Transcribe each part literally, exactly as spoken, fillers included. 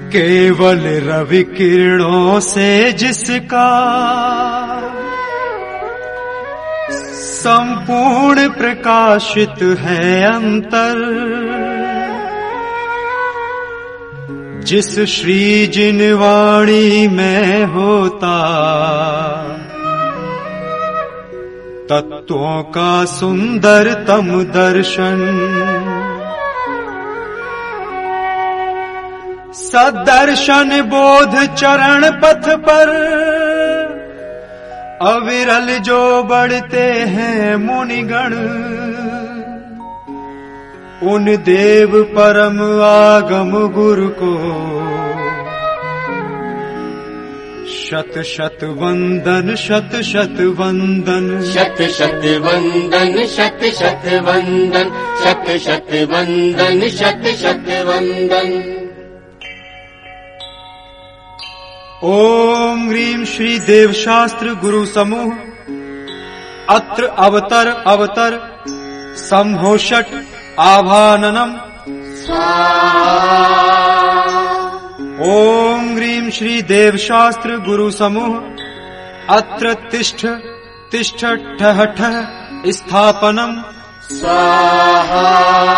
केवल रवि किरणों से जिसका संपूर्ण प्रकाशित है अंतर, जिस श्री जिनवाणी में होता तत्वों का सुंदरतम दर्शन, सदर्शन बोध चरण पथ पर अविरल जो बढ़ते हैं मुनिगण, उन देव परम आगम गुरु को शत शत वंदन, शत शत वंदन, शत शत वंदन, शत शत वंदन, शत शत वंदन, शत शत वंदन। ओम ह्रीं श्री देव शास्त्र गुरु समूह अत्र अवतर अवतर संभोषट आभाननम स्वाहा। ओम ह्रीं श्री देव शास्त्र गुरु समूह अत्र तिष्ठ तिष्ठ ठह ठह स्थापनम स्वाहा।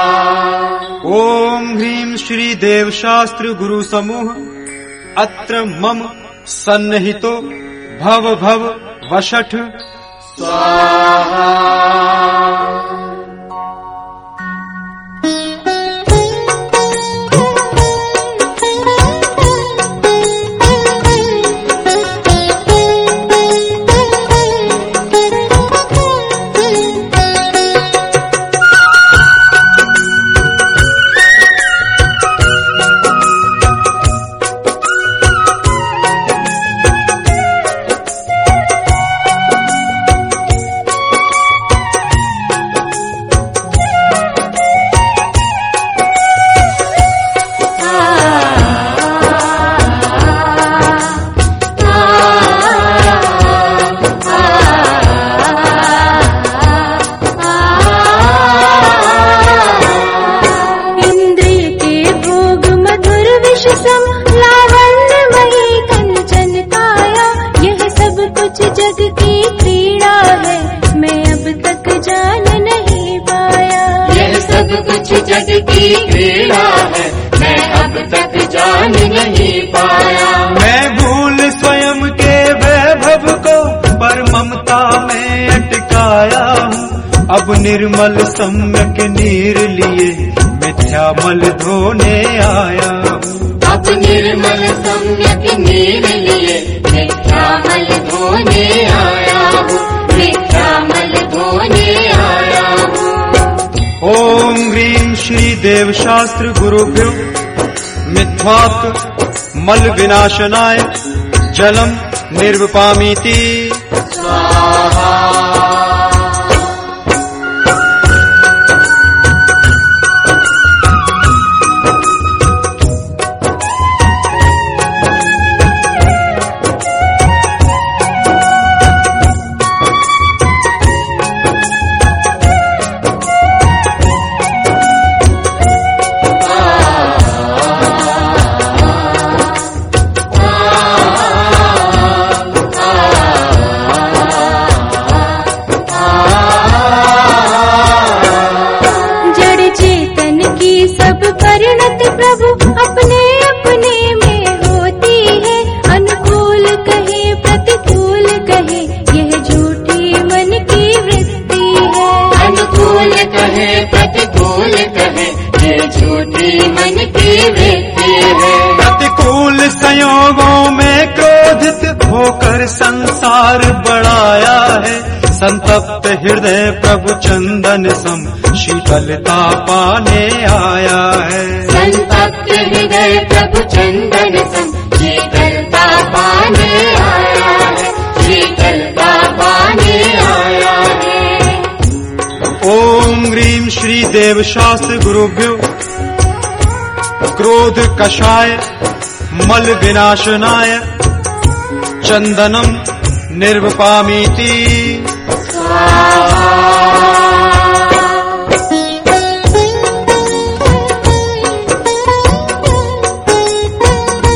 ओम ह्रीं श्री देव शास्त्र गुरु समूह अत्र मम सन्निहितो भव भव वषठ स्वाहा। जग की क्रीड़ा है, मैं अब तक जान नहीं पाया। मैं भूल स्वयं के वैभव को पर ममता में अटकाया हूँ। अब निर्मल सम्यक नीर लिए मिथ्या मल धोने आया हूँ। अब निर्मल सम्यक नीर लिए मिथ्या मल धोने आया हूँ, मिथ्या मल धोने आया हूँ। ओम ह्रीं श्री देव शास्त्र गुरुभ्यो मिथ्वात् मल विनाशनाय जलम निर्वपामीति स्वाहा। प्रतिकूल संयोगों में क्रोधित होकर संसार बढ़ाया है। संतप्त हृदय प्रभु चंदन सम शीतलता पाने आया है। संतप्त हृदय प्रभु चंदन सम शीतलता पाने आया है, शीतलता पाने आया है। ओम ह्रीं श्री देव शास्त्र गुरुभ्यो क्रोध कषाय मल विनाशनाय चंदनम निर्वपामीति स्वाहा।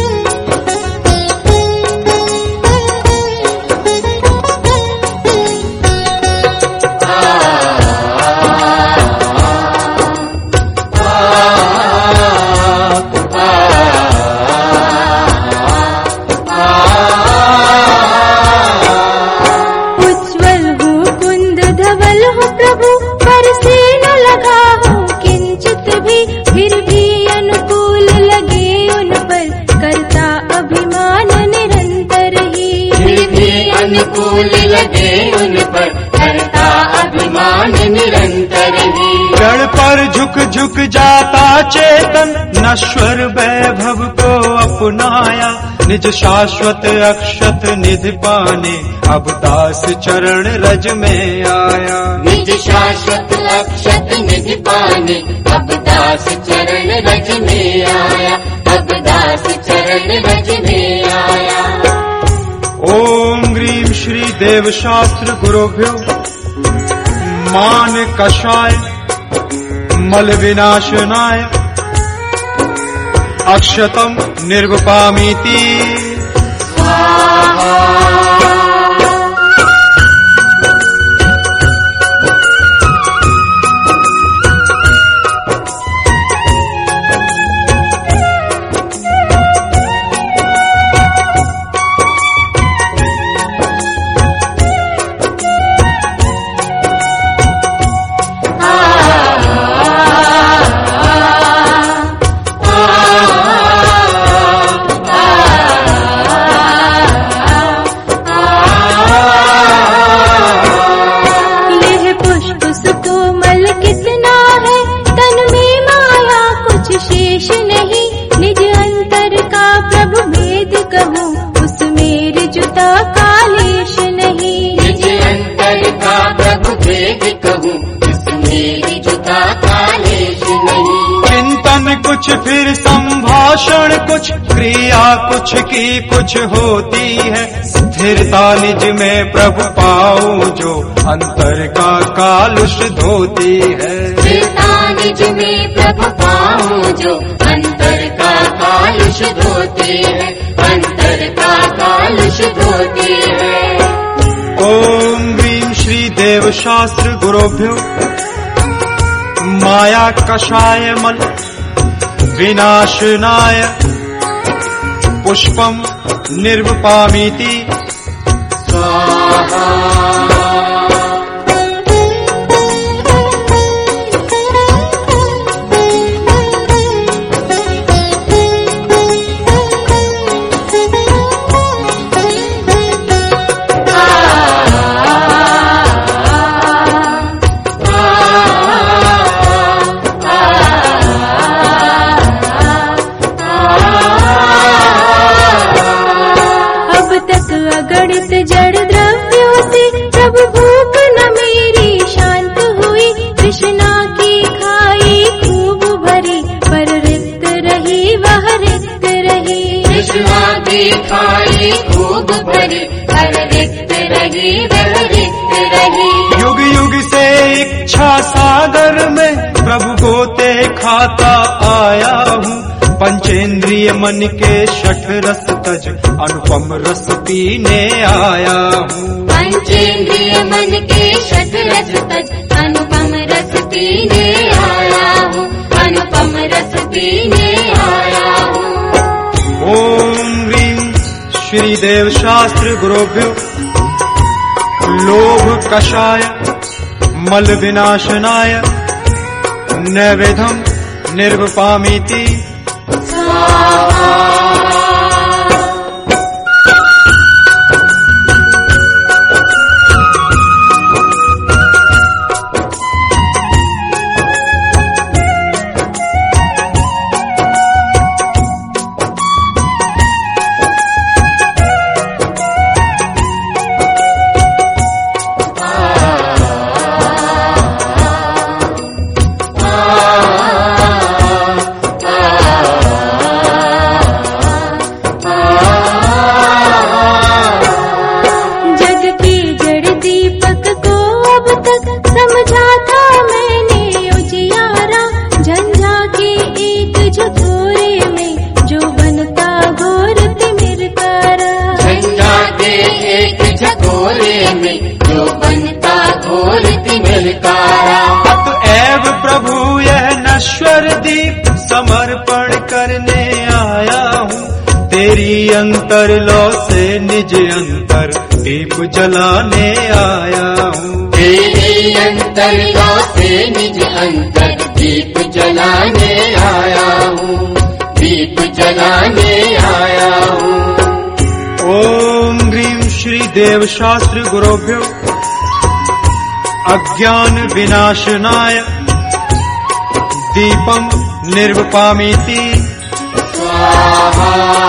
अनुकूल लगे उन पर, करता अभिमान निरंतर ही। जड़ पर झुक झुक जाता चेतन, नश्वर वैभव को अपनाया, निज शाश्वत अक्षत निधि पाने अब दास चरण रज में आया। निज शाश्वत अक्षत निधि पाने अब दास चरण रज में आया, अब दास चरण रज में आया। ओम ह्रीं श्री देव शास्त्र गुरुभ्यो मान कषाय मल विनाशनाय अक्षतम निर्वपामीति। कुछ फिर संभाषण कुछ, क्रिया कुछ की कुछ होती है, स्थिरता निज में प्रभु पाऊं जो अंतर का कालुष धोती है। स्थिरता निज में प्रभु पाऊं जो अंतर का कालुष धोती है, अंतर का कालुष धोती है। ओम ह्रीं श्री देव शास्त्र गुरुभ्यो माया कषाय मल विनाशनाय पुष्पम निर्वपामीति। स्वाहा। जड़ द्रव्यों से प्रभु भूख न मेरी शांत हुई, कृष्णा की खाई खूब भरी पर रिक्त रही वह रिक्त रही। कृष्णा की खाई खूब भरी पर रिक्त रही वह रिक्त रही। युग युग से इच्छा सागर में प्रभु गोते खाता आया हूँ, पंचेंद्रिय मन के छठ रस तज अनुपम रस पीने आया हूँ। पंचेंद्रिय मन के छठ रस तज अनुपम रस पीने आया हूँ, अनुपम रस पीने आया हूँ। ओम ह्रीं श्री देव शास्त्र गुरुभ्यो लोभ कषाय मल विनाशनाय नैवेद्यम निर्वपामीति। अतएव प्रभु यह नश्वर दीप समर्पण करने आया हूँ, तेरी अंतर लो से निज अंतर दीप जलाने आया हूँ। तेरी अंतर लो से निज अंतर दीप जलाने आया हूँ, दीप जलाने आया हूँ। ओम ह्रीं श्री देव शास्त्र गुरुभ्यो अज्ञान विनाशनाय दीपम निर्वपामीति स्वाहा।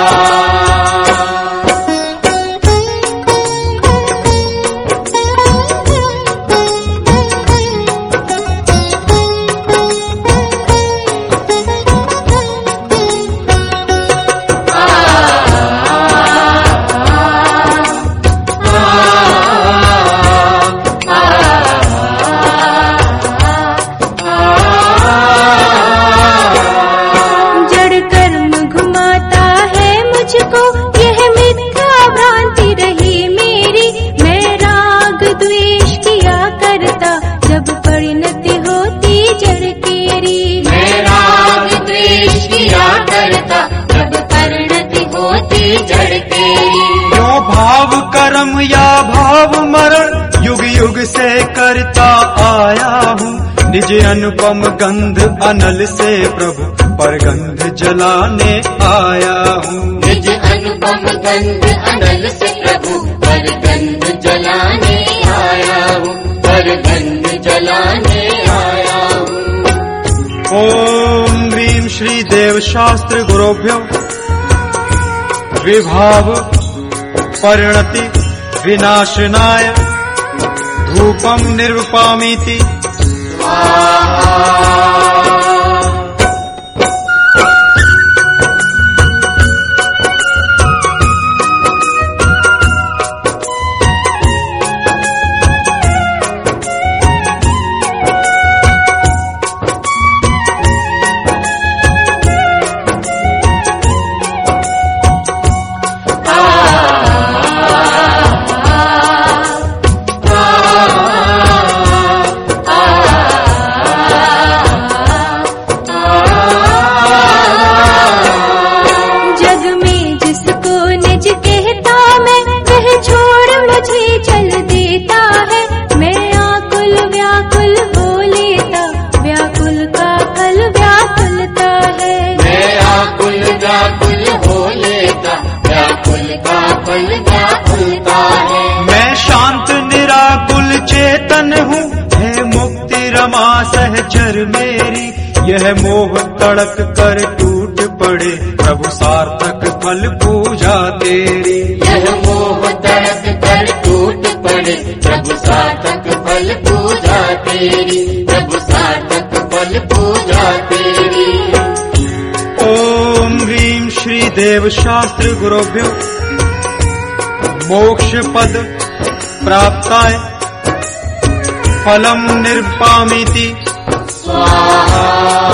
यो भाव कर्म या भाव मरण युग युग से करता आया हूँ। निज अनुपम गंध अनल से प्रभु पर गंध जलाने आया हूँ। निज अनुपम गंध अनल से प्रभु पर गंध जलाने आया हूँ, पर गंध जलाने आया हूँ। ओम ह्रीं श्री देव शास्त्र गुरुभ्यो विभाव परिणति विनाशनाय धूपम निर्वपामीति मैं शांत निराकुल चेतन हूँ, है मुक्ति रमा सहचर मेरी। यह मोह तड़क कर टूट पड़े प्रभु सार्थक फल पूजा तेरी। यह मोह तड़क कर टूट पड़े प्रभु सार्थक फल पूजा तेरी, प्रभु सार्थक फल पूजा तेरी। ओम ह्रीं श्री देव शास्त्र गुरुभ्यो मोक्ष पद प्राप्ताय फलम निर्वपामीति स्वाहा।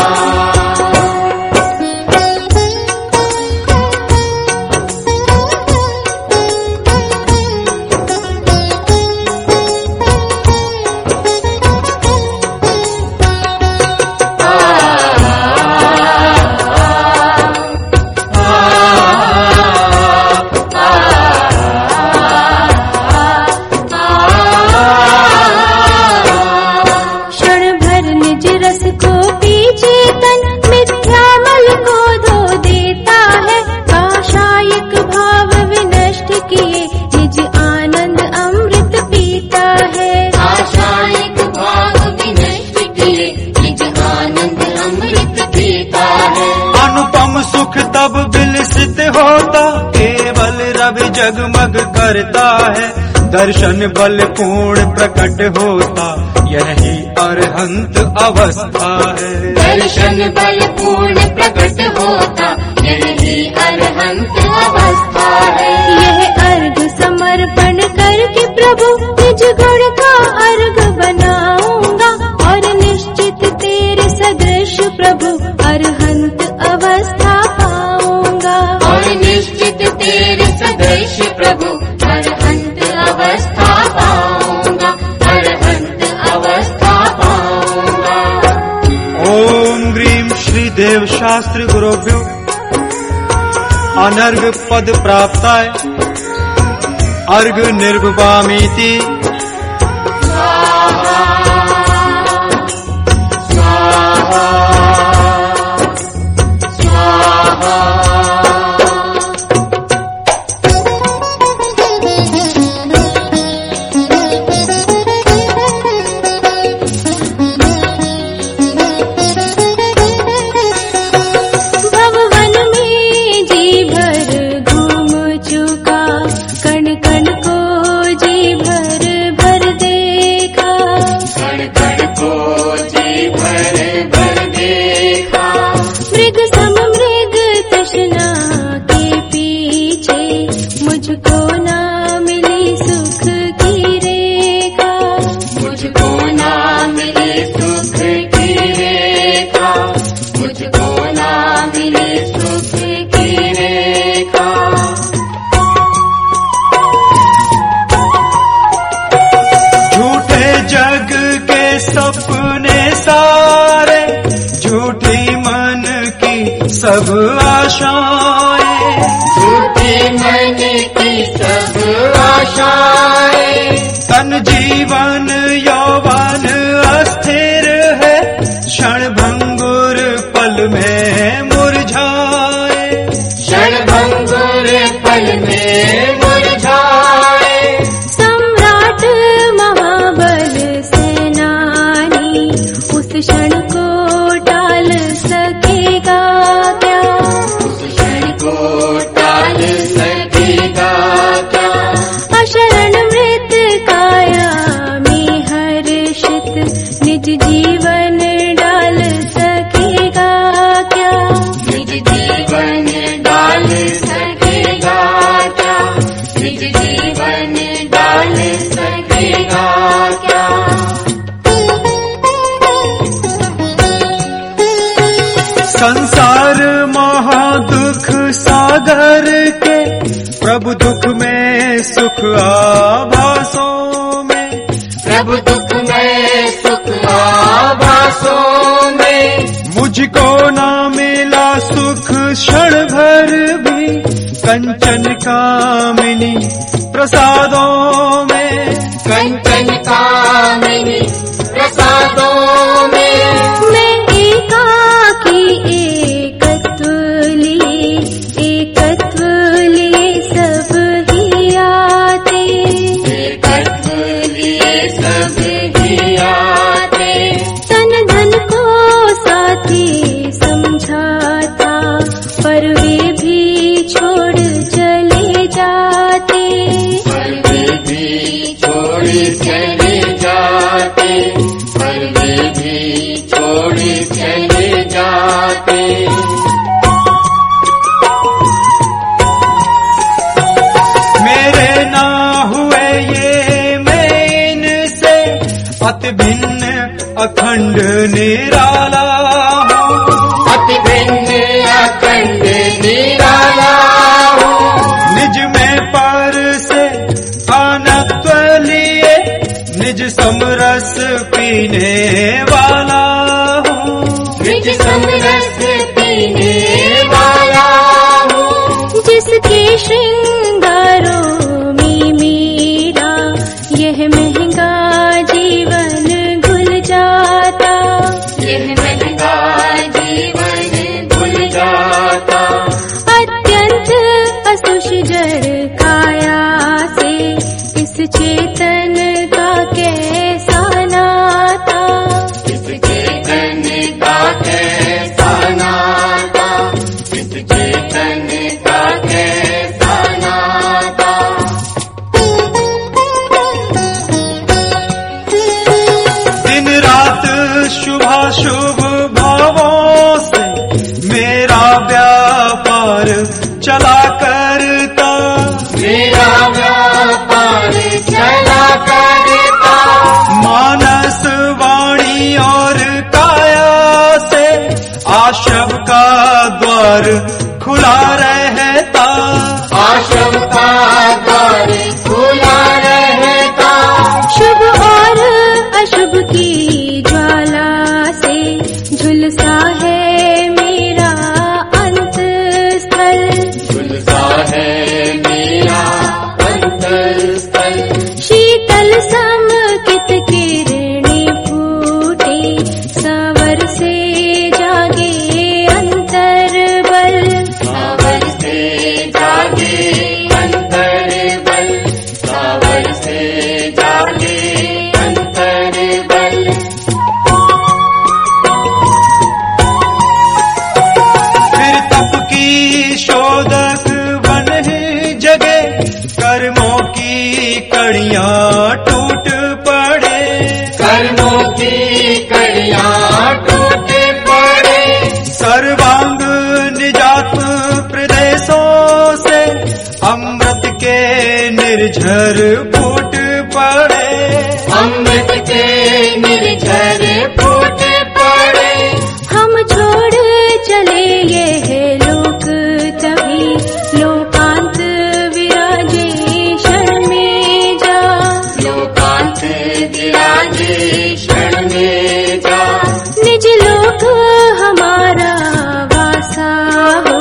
तब विलसित होता केवल रवि जगमग करता है। दर्शन बल पूर्ण प्रकट होता यही अरहंत अवस्था है। दर्शन बल पूर्ण प्रकट होता यही अरहंत अवस्था है। यह अर्घ समर्पण करके प्रभु निज गुण का अर्घ बनाऊंगा और निश्चित तेरे सदृश प्रभु अरहंत अवस्था पाऊंगा। और निश्चित तेरे सदृश प्रभु अरहंत अवस्था पाऊंगा, अरहंत अवस्था पाऊंगा। ओम ह्रीं श्री देव शास्त्र गुरुभ्यो अनर्घ पद प्राप्ताय अर्घ निर्वपामीति स्वाहा। आशाएं, झूठी मन की सब आशाएं। तन जीवन यौवन अस्थिर है, क्षण भंगुर पल में मुरझाए, क्षण भंगुर पल में मुरझाए। सम्राट महाबल सेनानी उस क्षण को टाल सकेगा क्या? उस क्षण को टाल सकेगा क्या? अशरण मृत काया में हर्षित निज जीवन डाल सकेगा क्या? निज जीवन डाल सकेगा क्या? निज जीवन डाल सकेगा क्या? संसार महादुख सागर के, प्रभु दुख में सुख आभासों में, प्रभु दुख में सुख आभासों में। मुझको ना मिला सुख क्षण भर भी, कंचन कामिनी प्रसादों में, कंचन कामिनी प्रसादों में। मैं एकाकी एकत्व लिए एकत्व लिए सब ही आते, एकत्व लिए सब ही आते। तन धन को साथी समझा था, पर वे भी छोड़ चले जाते, पर वे भी छोड़ चले जाते, पर वे भी छोड़ चले जाते। मेरे ना हुए ये मैं इनसे, अति भिन्न अखंड निराला हूँ, अति भिन्न अखंड निराला हूँ। निज में पर से अनत्व लिए, निज समरस पीने वाला हूँ, निज समरस पीने वाला हूँ। जिसके श्रृंगारों में मेरा यह महंगा जीवन घुल जाता, यह महंगा जीवन भूल जाता। अत्यंत असुषजर काया से इस चेतन का कैसा नाता, इस चेतन का कैसा नाता, इस चेतन का कैसा नाता। दिन रात शुभाशुभ भावों से मेरा व्यापार चला करता, मेरा व्यापार चला करता। मानस वाणी और काया से आशव का द्वार खुला रहता, आश्रम का द्वार खुला रहता। शुभ और अशुभ की ज्वाला से झुलसा है मेरा अंत स्थल, झुलसा है मेरा अंतःस्थल। शीतल समकित किरणें फूटे, सावर से जागे अंतर बल, सावर से जागे अंतर बल, सावर से जागे अंतर बल। फिर तप की शोधक बन ही जगे, कर्मों की कड़ियां टूट पड़े, कर्मों की कड़ियां टूट पड़े। सर्वांग निजात प्रदेशों से अमृत के निर्झर फूट पड़े, अमृत के निर्झर फूट पड़े। हम छोड़ चले ये लोक तभी, लोकांत विराजे क्षण में जा, लोकांत विराजे क्षण में जा। निज लोक हमारा वासा हो,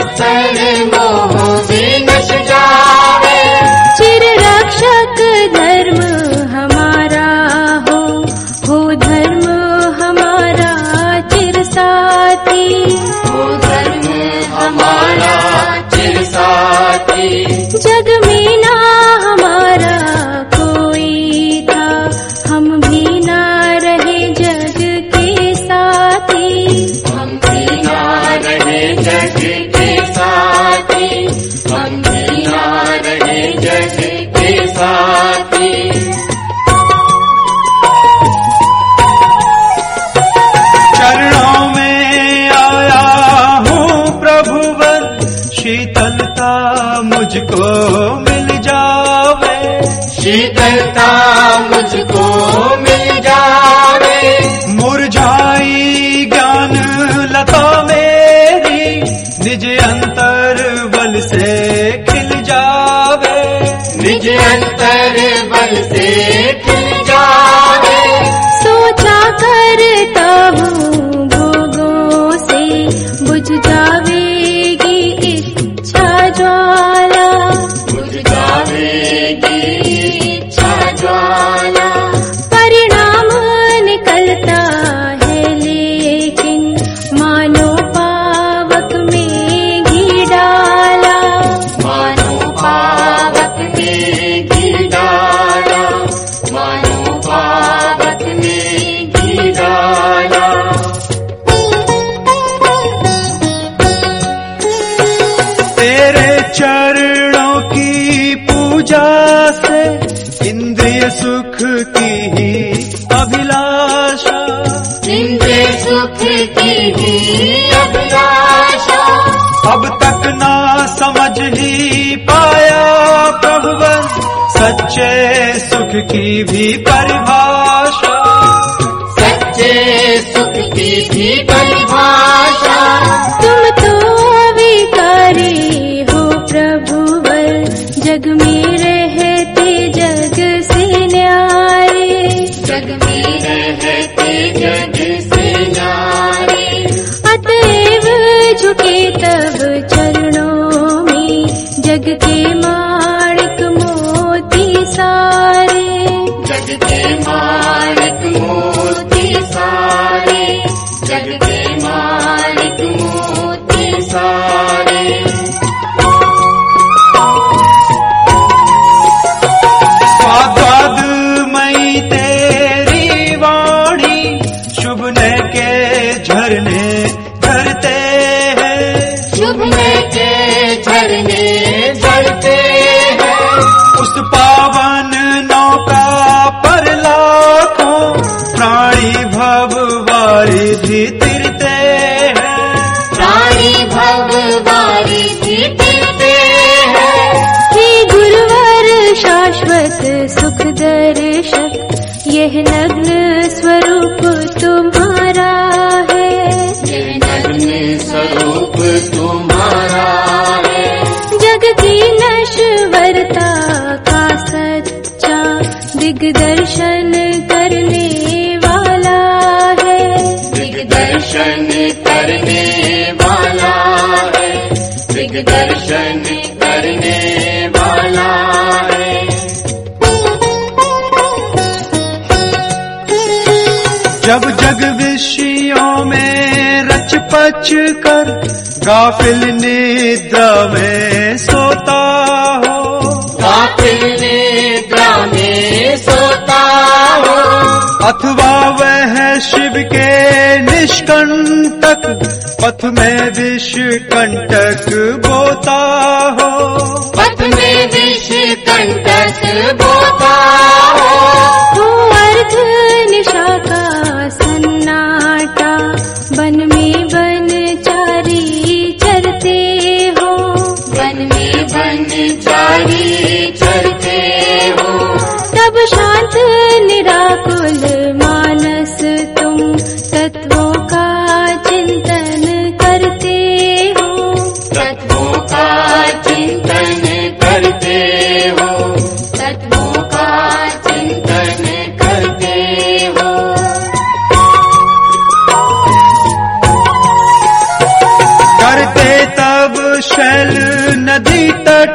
संसार मोह विनश जावे। चिर रक्षक धर्म हमारा हो, हो धर्म हमारा चिर साथी, वो धर्म हमारा चिर साथी। जग में ना हमारा कोई था, हम भी ना रहे जग के साथी, हम भी ना रहे जग के साथी, हम भी ना रहे जग के साथी। चरणों में आया हूँ प्रभुवर, शीतलता मुझको मिल जावे, शीतलता मुझको मिल जावे। मुरझाई ज्ञान लता मेरी, निज अंतर बल से खिल जावे, निज अंतर बल से खिल जावे। सोचा करता हूँ भोगों से बुझ जावेगी इच्छा ज्वाला, बुझ जावेगी इच्छा ज्वाला। परिणाम निकलता है लेकिन मानो पावक में घी डाला, मानो पावक में घी डाला, मानो पावक में घी डाला। तेरे चरणों की पूजा से इंद्रिय सुख की ही अभिलाषा, इंद्रिय सुख की ही अभिलाषा। अब तक ना समझ ही पाया प्रभुवर, सच्चे सुख की भी परिभाषा, सच्चे सुख की भी परिभाषा। तुम तो विकारी हो प्रभुवर, जग में रहते जग से न्यारे, जग में रहते जग से न्यारे। अतएव झुके तब चरणों में जग के माणिक मोती सारे, जग के मालिक मोती सारे, जग के मालिक मोती सारे। स्वाद मई तेरी वाणी, शुभने के झरने झरते हैं, शुभने के झरने झरते हैं। उस पावन नौका पर लाखों प्राणी भव वारिधि तिरते हैं, प्राणी भव वारिधि तिरते हैं। हे गुरुवर शाश्वत सुख दर्शक, यह नग्न स्वरूप तुम्हारा है, यह नग्न स्वरूप तुम्हारा है। जग की नश्वरता का सच्चा दिग्दर्शन करने वाला है, दिग्दर्शन करने वाला है, दिग्दर्शन करने वाला है। जब जग विषयों में रच पच कर गाफिल निद्रा में सोता हो, गाफिल निद्रा में सोता हो। अथवा वह शिव के निष्कंटक पथ में विष कंटक बोता हो, पथ में विष कंटक बोता हो। हो अर्ध निशा का सन्नाटा, वन में वनचारी चरते हो, वन में वनचारी चरते हो। तब शांत निराकुल मानस तुम तत्वों का चिंतन करते हो, तत्वों का चिंतन करते हो, तत्वों का चिंतन करते हो। करते तब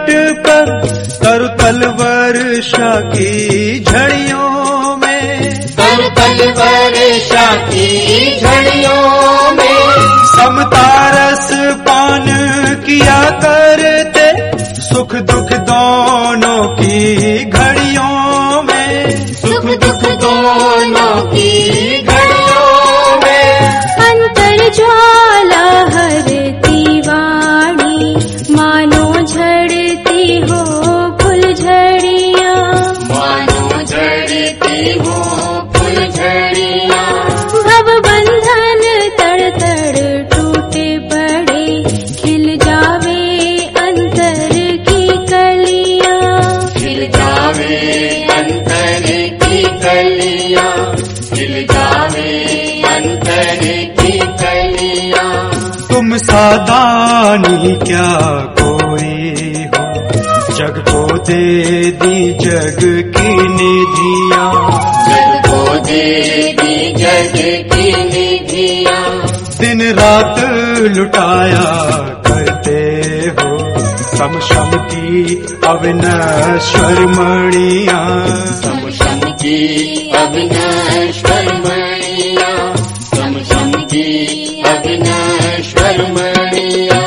तट पर तरुतल वर्षा की झड़ियों में, तरुतल वर्षा की झड़ियों में, समता रस पान किया करते सुख दुख दोनों की घड़ियों में, सुख दुख दोनों की घड़ियों में। अंतर ज्वाला हरती वाणी, मानो झड़ती हो फुलझड़ियाँ, मानो झड़ती हो फुलझड़ियाँ। भव बंधन तड़ तड़ टूटे पड़े, खिल जावे अंतर की कलियाँ, खिल जावे अंतर की कलियाँ, खिल जावे अंतर की कलियाँ। तुम सादानी क्या कोई हो, जग को दे दी जग की निधियाँ, जग को दे दी जग की निधियाँ। दिन रात लुटाया करते हो सम शम की अविनश्वर मणियाँ, सम शम की अविनश्वर मणियाँ, सम शम की अविनश्वर मणियाँ।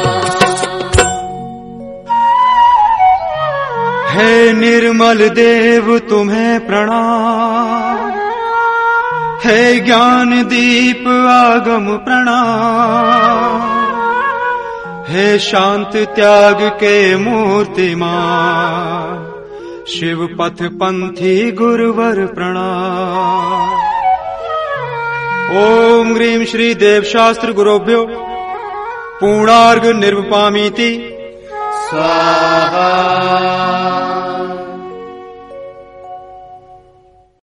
हे निर्मल देव तुम्हें प्रणाम, हे ज्ञान दीप आगम प्रणाम, हे शांत त्याग के मूर्तिमान शिव पथ पंथी गुरुवर प्रणाम। ओम ह्रीं श्री देव शास्त्र गुरुभ्यो पूर्णार्घ निर्वपामीति स्वाहा।